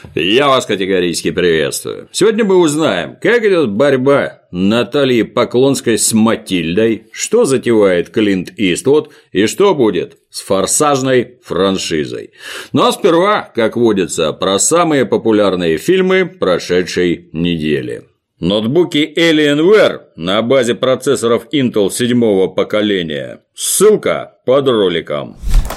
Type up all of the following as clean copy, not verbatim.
Я вас категорически приветствую. Сегодня мы узнаем, как идет борьба Натальи Поклонской с Матильдой, что затевает Клинт Иствуд и что будет с форсажной франшизой. Ну а сперва, как водится, про самые популярные фильмы прошедшей недели. Ноутбуки Alienware на базе процессоров Intel 7-го поколения. Ссылка под роликом.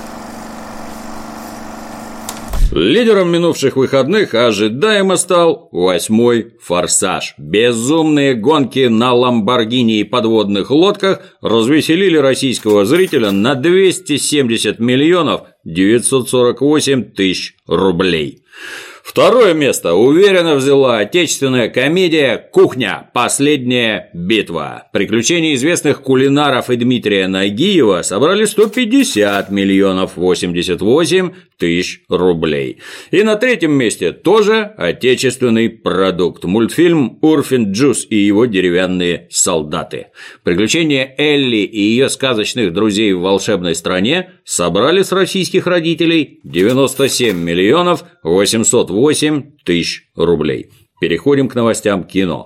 Лидером минувших выходных ожидаемо стал 8-й «Форсаж». Безумные гонки на Ламборгини и подводных лодках развеселили российского зрителя на 270 миллионов 948 тысяч рублей. Второе место уверенно взяла отечественная комедия «Кухня. Последняя битва». Приключения известных кулинаров и Дмитрия Нагиева собрали 150 миллионов 88 тысяч рублей. И на третьем месте тоже отечественный продукт. Мультфильм «Урфин Джюс и его деревянные солдаты». Приключения Элли и ее сказочных друзей в волшебной стране собрали с российских родителей 97 миллионов 808 тысяч рублей. Переходим к новостям кино.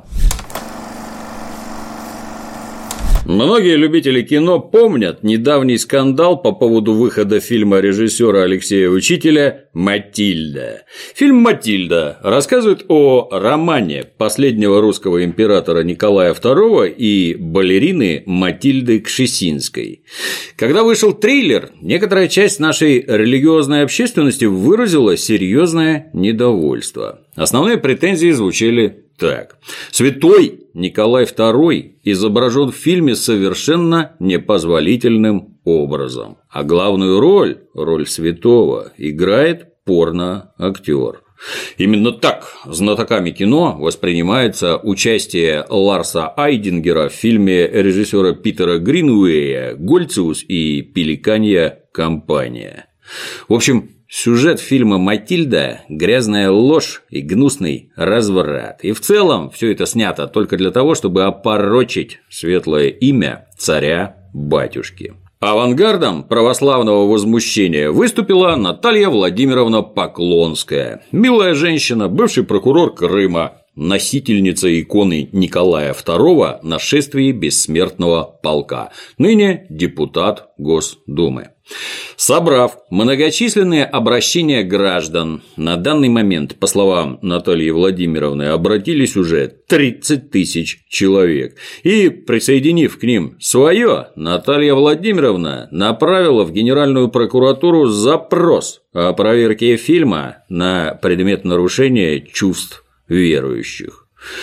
Многие любители кино помнят недавний скандал по поводу выхода фильма режиссера Алексея Учителя «Матильда». Фильм «Матильда» рассказывает о романе последнего русского императора Николая II и балерины Матильды Кшесинской. Когда вышел трейлер, некоторая часть нашей религиозной общественности выразила серьезное недовольство. Основные претензии звучали так. Святой Николай II изображен в фильме совершенно непозволительным образом, а главную роль святого, играет порно-актер. Именно так знатоками кино воспринимается участие Ларса Айдингера в фильме режиссера Питера Гринуэя «Гольциус и Пеликанья компания». В общем, сюжет фильма «Матильда» – грязная ложь и гнусный разврат. И в целом все это снято только для того, чтобы опорочить светлое имя царя-батюшки. Авангардом православного возмущения выступила Наталья Владимировна Поклонская. Милая женщина, бывший прокурор Крыма, носительница иконы Николая II на шествии бессмертного полка, ныне депутат Госдумы. Собрав многочисленные обращения граждан, на данный момент, по словам Натальи Владимировны, обратились уже 30 тысяч человек. И, присоединив к ним свое, Наталья Владимировна направила в Генеральную прокуратуру запрос о проверке фильма на предмет нарушения чувств верующих.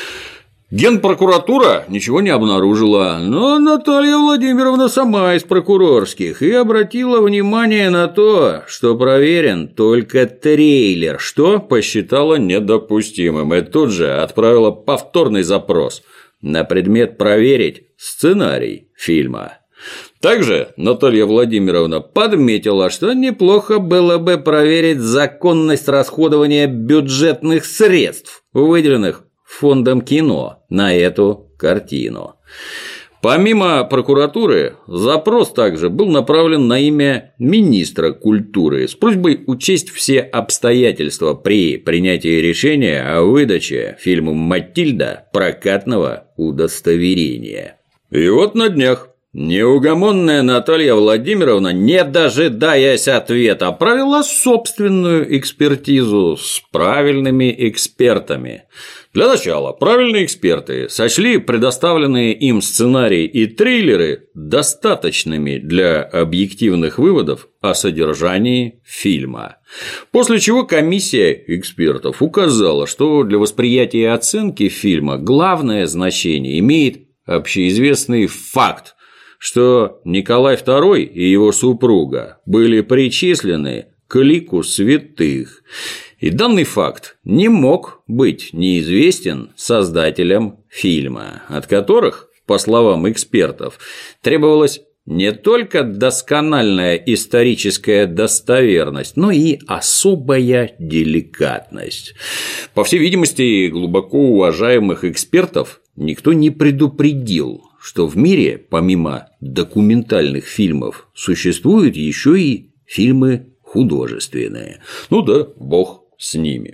Генпрокуратура ничего не обнаружила, но Наталья Владимировна сама из прокурорских и обратила внимание на то, что проверен только трейлер, что посчитала недопустимым, и тут же отправила повторный запрос на предмет проверить сценарий фильма. Также Наталья Владимировна подметила, что неплохо было бы проверить законность расходования бюджетных средств, выделенных Фондом кино на эту картину. Помимо прокуратуры, запрос также был направлен на имя министра культуры с просьбой учесть все обстоятельства при принятии решения о выдаче фильму «Матильда» прокатного удостоверения. И вот на днях неугомонная Наталья Владимировна, не дожидаясь ответа, провела собственную экспертизу с правильными экспертами. Для начала, правильные эксперты сочли предоставленные им сценарии и трейлеры достаточными для объективных выводов о содержании фильма. После чего комиссия экспертов указала, что для восприятия и оценки фильма главное значение имеет общеизвестный факт, что Николай II и его супруга были причислены к лику святых. И данный факт не мог быть неизвестен создателям фильма, от которых, по словам экспертов, требовалась не только доскональная историческая достоверность, но и особая деликатность. По всей видимости, глубоко уважаемых экспертов никто не предупредил, что в мире, помимо документальных фильмов, существуют еще и фильмы художественные. Ну да, бог с ними.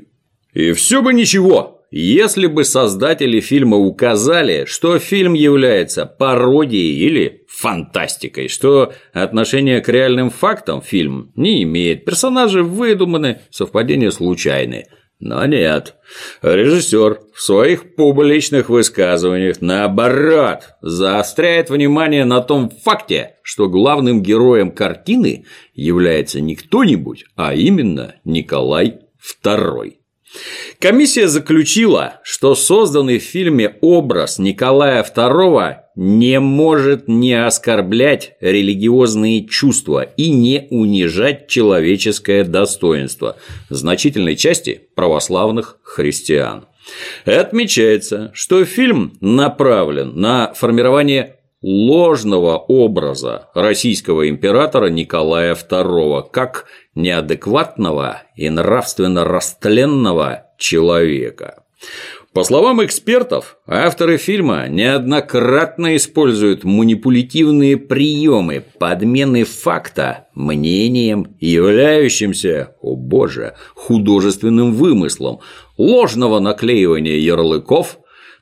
И все бы ничего, если бы создатели фильма указали, что фильм является пародией или фантастикой, что отношение к реальным фактам фильм не имеет, персонажи выдуманы, совпадения случайны. Но нет, режиссер в своих публичных высказываниях, наоборот, заостряет внимание на том факте, что главным героем картины является не кто-нибудь, а именно Николай II. Комиссия заключила, что созданный в фильме образ Николая II не может не оскорблять религиозные чувства и не унижать человеческое достоинство значительной части православных христиан. Отмечается, что фильм направлен на формирование ложного образа российского императора Николая II как неадекватного и нравственно растленного человека. По словам экспертов, авторы фильма неоднократно используют манипулятивные приемы подмены факта мнением, являющимся, о боже, художественным вымыслом, ложного наклеивания ярлыков,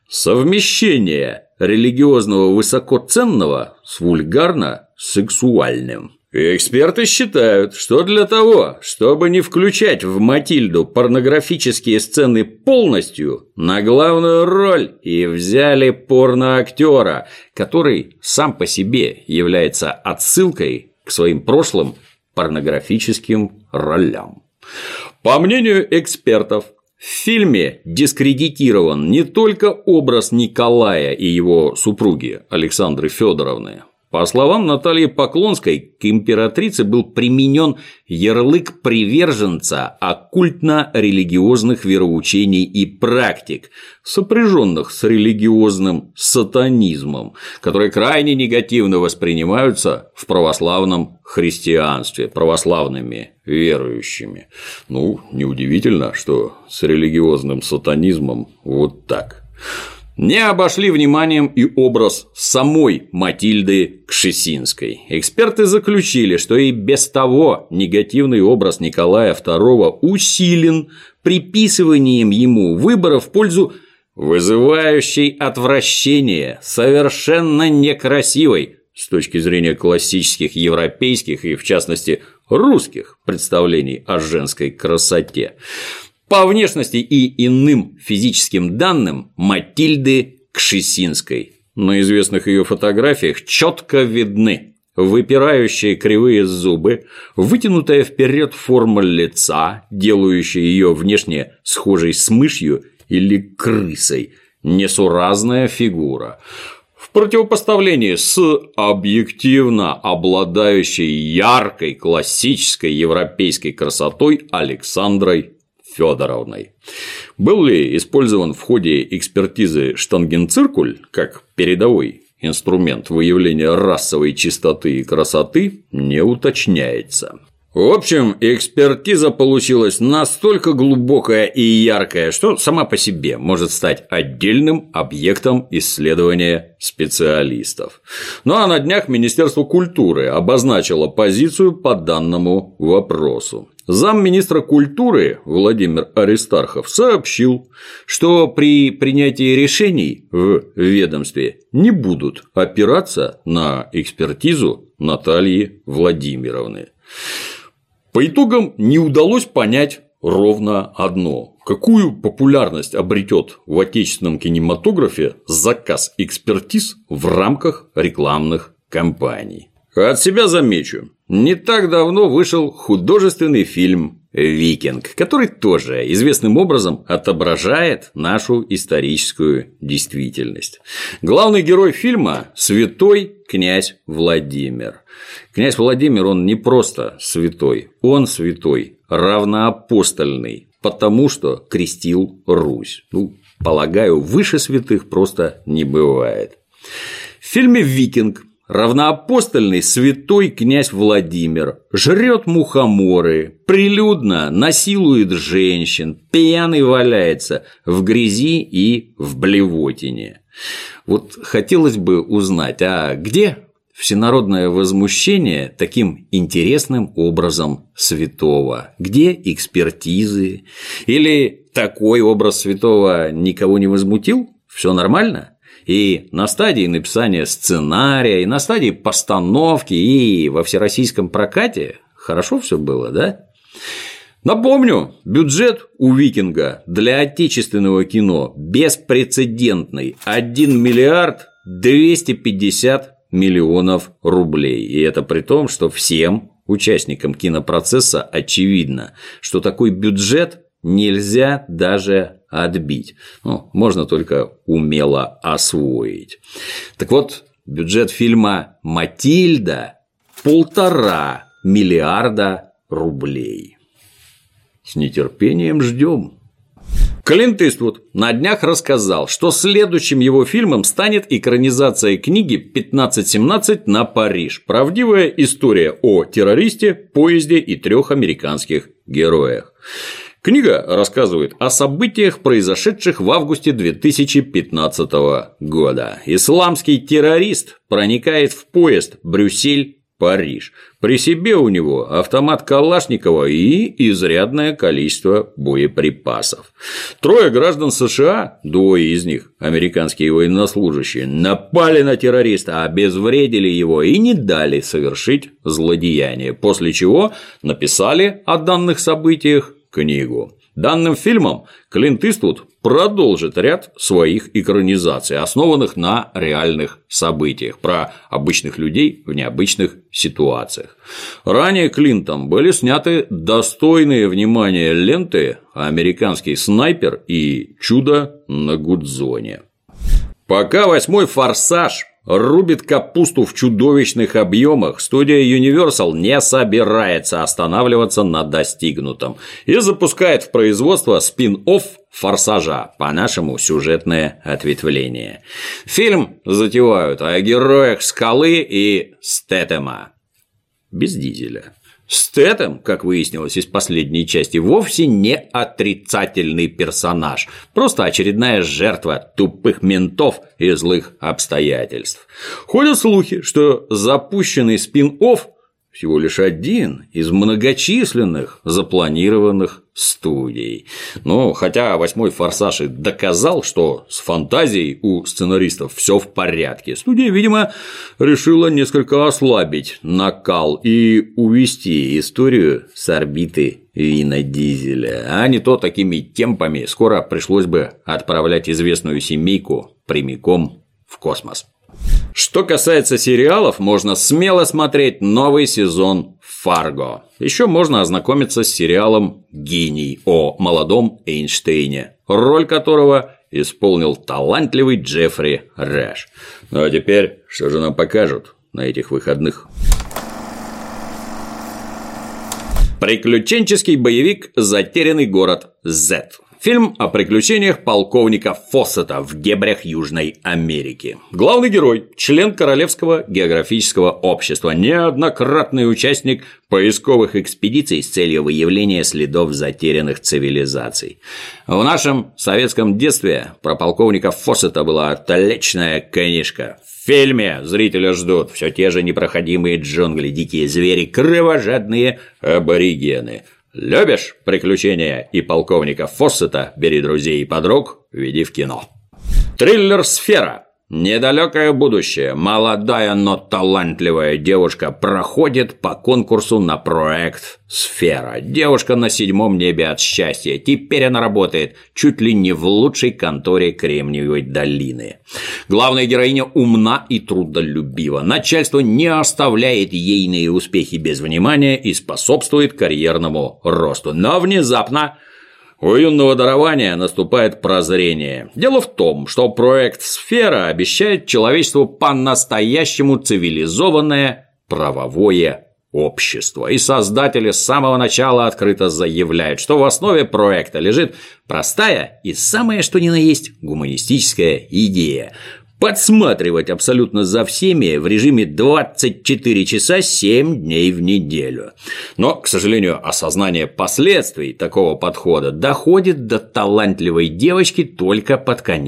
совмещения религиозного высокоценного с вульгарно-сексуальным. Эксперты считают, что для того, чтобы не включать в Матильду порнографические сцены полностью, на главную роль и взяли порноактера, который сам по себе является отсылкой к своим прошлым порнографическим ролям. По мнению экспертов, в фильме дискредитирован не только образ Николая и его супруги Александры Федоровны. По словам Натальи Поклонской, к императрице был применен ярлык приверженца оккультно-религиозных вероучений и практик, сопряженных с религиозным сатанизмом, которые крайне негативно воспринимаются в православном христианстве, православными верующими. Неудивительно, что с религиозным сатанизмом вот так. Не обошли вниманием и образ самой Матильды Кшесинской. Эксперты заключили, что и без того негативный образ Николая II усилен приписыванием ему выбора в пользу вызывающей отвращение, совершенно некрасивой с точки зрения классических европейских и, в частности, русских представлений о женской красоте. По внешности и иным физическим данным Матильды Кшесинской. На известных ее фотографиях четко видны выпирающие кривые зубы, вытянутая вперед форма лица, делающая ее внешне схожей с мышью или крысой, несуразная фигура. В противопоставлении с объективно обладающей яркой классической европейской красотой Александрой Федоровной. Был ли использован в ходе экспертизы штангенциркуль как передовой инструмент выявления расовой чистоты и красоты, не уточняется. В общем, экспертиза получилась настолько глубокая и яркая, что сама по себе может стать отдельным объектом исследования специалистов. А на днях Министерство культуры обозначило позицию по данному вопросу. Замминистра культуры Владимир Аристархов сообщил, что при принятии решений в ведомстве не будут опираться на экспертизу Натальи Владимировны. По итогам не удалось понять ровно одно: какую популярность обретет в отечественном кинематографе заказ экспертиз в рамках рекламных кампаний. От себя замечу, не так давно вышел художественный фильм «Викинг», который тоже известным образом отображает нашу историческую действительность. Главный герой фильма – святой князь Владимир. Князь Владимир, он не просто святой, он святой, равноапостольный, потому что крестил Русь. Полагаю, выше святых просто не бывает. В фильме «Викинг» равноапостольный святой князь Владимир жрет мухоморы, прилюдно насилует женщин, пьяный валяется в грязи и в блевотине. Хотелось бы узнать, а где всенародное возмущение таким интересным образом святого? Где экспертизы? Или такой образ святого никого не возмутил? Все нормально? И на стадии написания сценария, и на стадии постановки, и во всероссийском прокате хорошо все было, да? Напомню, бюджет у «Викинга» для отечественного кино беспрецедентный – 1 миллиард 250 миллионов рублей. И это при том, что всем участникам кинопроцесса очевидно, что такой бюджет нельзя даже отбить. Можно только умело освоить. Так вот, бюджет фильма «Матильда» – 1,5 миллиарда рублей. С нетерпением ждем. Клинт Иствуд на днях рассказал, что следующим его фильмом станет экранизация книги «1517 на Париж. Правдивая история о террористе, поезде и 3 американских героях». Книга рассказывает о событиях, произошедших в августе 2015 года. Исламский террорист проникает в поезд Брюссель-Париж. При себе у него автомат Калашникова и изрядное количество боеприпасов. 3 граждан США, 2 из них американские военнослужащие, напали на террориста, обезвредили его и не дали совершить злодеяние, после чего написали о данных событиях книгу. Данным фильмом Клинт Иствуд продолжит ряд своих экранизаций, основанных на реальных событиях, про обычных людей в необычных ситуациях. Ранее Клинтом были сняты достойные внимания ленты «Американский снайпер» и «Чудо на Гудзоне». Пока 8-й «Форсаж» рубит капусту в чудовищных объемах, студия Universal не собирается останавливаться на достигнутом и запускает в производство спин-офф «Форсажа», по-нашему сюжетное ответвление. Фильм затевают о героях Скалы и Стэтэма. Без Дизеля. Стэтэм, как выяснилось из последней части, вовсе не отрицательный персонаж, просто очередная жертва тупых ментов и злых обстоятельств. Ходят слухи, что запущенный спин-офф всего лишь один из многочисленных запланированных студий. Хотя 8-й «Форсаж» и доказал, что с фантазией у сценаристов все в порядке, студия, видимо, решила несколько ослабить накал и увести историю с орбиты Вина Дизеля. А не то такими темпами скоро пришлось бы отправлять известную семейку прямиком в космос. Что касается сериалов, можно смело смотреть новый сезон «Фарго». Еще можно ознакомиться с сериалом «Гений» о молодом Эйнштейне, роль которого исполнил талантливый Джеффри Раш. А теперь, что же нам покажут на этих выходных? Приключенческий боевик «Затерянный город Z». Фильм о приключениях полковника Фоссета в дебрях Южной Америки. Главный герой – член Королевского географического общества, неоднократный участник поисковых экспедиций с целью выявления следов затерянных цивилизаций. В нашем советском детстве про полковника Фоссета была отличная книжка. В фильме зрителя ждут все те же непроходимые джунгли, дикие звери, кровожадные аборигены. Любишь приключения и полковника Фоссета? Бери друзей и подруг, веди в кино. Триллер «Сфера». Недалекое будущее. Молодая, но талантливая девушка проходит по конкурсу на проект «Сфера». Девушка на 7-м небе от счастья. Теперь она работает чуть ли не в лучшей конторе Кремниевой долины. Главная героиня умна и трудолюбива. Начальство не оставляет ейные успехи без внимания и способствует карьерному росту. Но внезапно у юного дарования наступает прозрение. Дело в том, что проект «Сфера» обещает человечеству по-настоящему цивилизованное правовое общество. И создатели с самого начала открыто заявляют, что в основе проекта лежит простая и самое что ни на есть гуманистическая идея – подсматривать абсолютно за всеми в режиме 24 часа 7 дней в неделю. Но, к сожалению, осознание последствий такого подхода доходит до талантливой девочки только под конец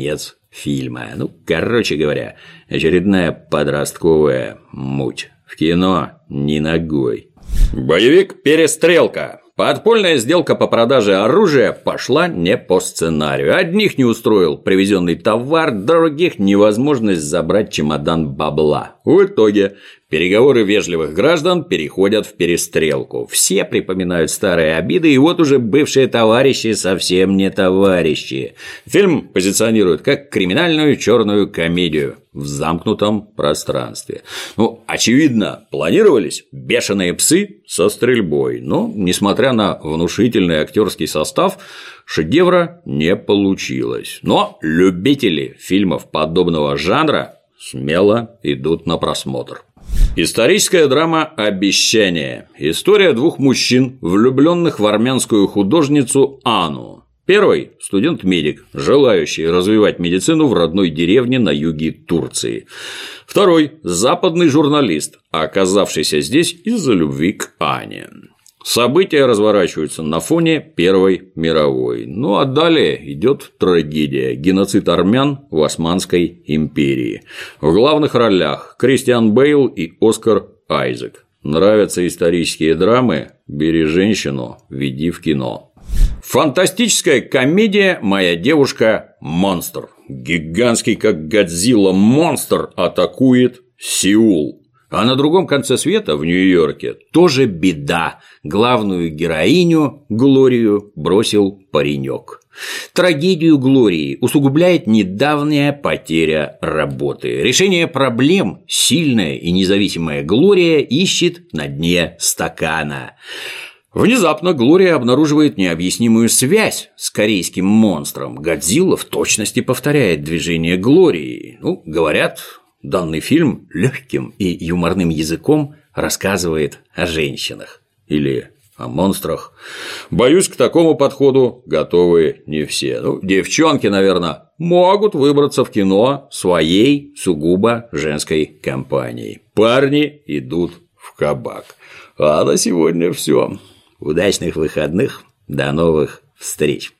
фильма. Ну, короче говоря, очередная подростковая муть. В кино ни ногой. Боевик «Перестрелка». Подпольная сделка по продаже оружия пошла не по сценарию. Одних не устроил привезенный товар, других невозможность забрать чемодан бабла. В итоге переговоры вежливых граждан переходят в перестрелку. Все припоминают старые обиды, и вот уже бывшие товарищи совсем не товарищи. Фильм позиционирует как криминальную черную комедию в замкнутом пространстве. Ну, очевидно, планировались бешеные псы со стрельбой, но, несмотря на внушительный актерский состав, шедевра не получилось. Но любители фильмов подобного жанра смело идут на просмотр. Историческая драма «Обещание». История двух мужчин, влюбленных в армянскую художницу Анну. Первый – студент-медик, желающий развивать медицину в родной деревне на юге Турции. Второй – западный журналист, оказавшийся здесь из-за любви к Ане. События разворачиваются на фоне Первой мировой. Ну а далее идет трагедия – геноцид армян в Османской империи. В главных ролях Кристиан Бейл и Оскар Айзек. Нравятся исторические драмы? Бери женщину, веди в кино. Фантастическая комедия «Моя девушка – монстр». Гигантский, как Годзилла, монстр атакует Сеул. А на другом конце света, в Нью-Йорке, тоже беда. Главную героиню, Глорию, бросил паренек. Трагедию Глории усугубляет недавняя потеря работы. Решение проблем сильная и независимая Глория ищет на дне стакана. Внезапно Глория обнаруживает необъяснимую связь с корейским монстром. Годзилла в точности повторяет движение Глории. Ну, говорят, данный фильм легким и юморным языком рассказывает о женщинах или о монстрах. Боюсь, к такому подходу готовы не все. Ну, девчонки, наверное, могут выбраться в кино своей сугубо женской компанией. Парни идут в кабак. А на сегодня все. Удачных выходных, до новых встреч!